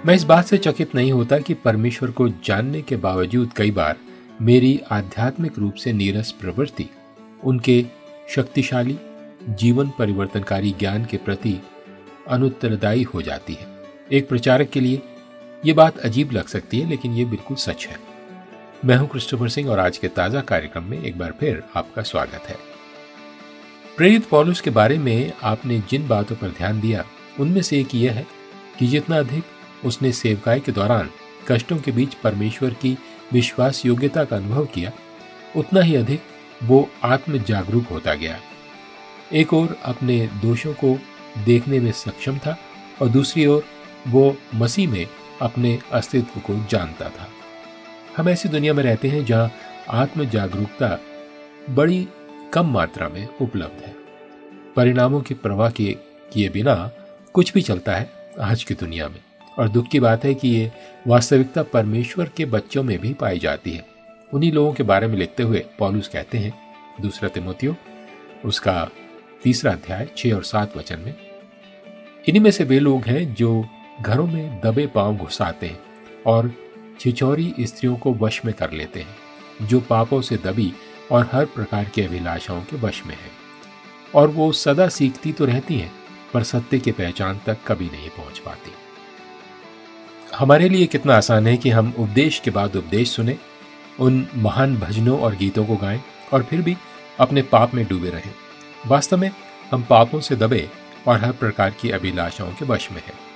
मैं इस बात से चकित नहीं होता कि परमेश्वर को जानने के बावजूद कई बार मेरी आध्यात्मिक रूप से नीरस प्रवृत्ति उनके शक्तिशाली जीवन परिवर्तनकारी ज्ञान के प्रति अनुत्तरदायी हो जाती है। एक प्रचारक के लिए यह बात अजीब लग सकती है, लेकिन यह बिल्कुल सच है। मैं हूं क्रिस्टोफर सिंह और आज के ताजा कार्यक्रम में एक बार फिर आपका स्वागत है। प्रेरित पौलुस के बारे में आपने जिन बातों पर ध्यान दिया उनमें से एक यह है कि जितना अधिक उसने सेवकाई के दौरान कष्टों के बीच परमेश्वर की विश्वास योग्यता का अनुभव किया, उतना ही अधिक वो आत्म जागरूक होता गया। एक ओर अपने दोषों को देखने में सक्षम था और दूसरी ओर वो मसीह में अपने अस्तित्व को जानता था। हम ऐसी दुनिया में रहते हैं जहां आत्म जागरूकता बड़ी कम मात्रा में उपलब्ध है। परिणामों की परवाह किए बिना कुछ भी चलता है आज की दुनिया में, और दुख की बात है कि ये वास्तविकता परमेश्वर के बच्चों में भी पाई जाती है। उन्हीं लोगों के बारे में लिखते हुए पौलुस कहते हैं, दूसरा तिमोथियो उसका 3 अध्याय 6 और 7 वचन में, इन्हीं में से वे लोग हैं जो घरों में दबे पांव घुसाते हैं और छिछोरी स्त्रियों को वश में कर लेते हैं, जो पापों से दबी और हर प्रकार की अभिलाषाओं के वश में है। और वो सदा सीखती तो रहती हैं, पर सत्य की पहचान तक कभी नहीं पहुंच पाती। हमारे लिए कितना आसान है कि हम उपदेश के बाद उपदेश सुने, उन महान भजनों और गीतों को गाएं और फिर भी अपने पाप में डूबे रहें। वास्तव में हम पापों से दबे और हर प्रकार की अभिलाषाओं के वश में हैं।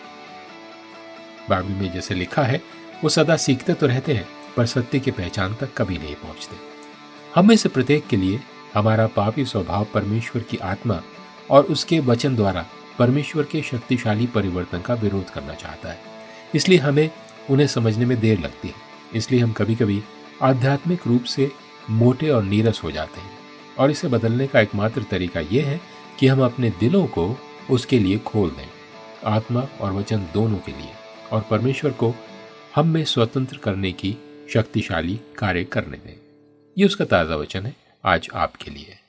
बाइबल में जैसे लिखा है, वो सदा सीखते तो रहते हैं, पर सत्य की पहचान तक कभी नहीं पहुंचते। हम में से प्रत्येक के लिए हमारा पापी स्वभाव परमेश्वर की आत्मा और उसके वचन द्वारा परमेश्वर के शक्तिशाली परिवर्तन का विरोध करना चाहता है। इसलिए हमें उन्हें समझने में देर लगती है। इसलिए हम कभी कभी आध्यात्मिक रूप से मोटे और नीरस हो जाते हैं, और इसे बदलने का एकमात्र तरीका यह है कि हम अपने दिलों को उसके लिए खोल दें, आत्मा और वचन दोनों के लिए, और परमेश्वर को हम में स्वतंत्र करने की शक्तिशाली कार्य करने दें। ये उसका ताज़ा वचन है आज आपके लिए।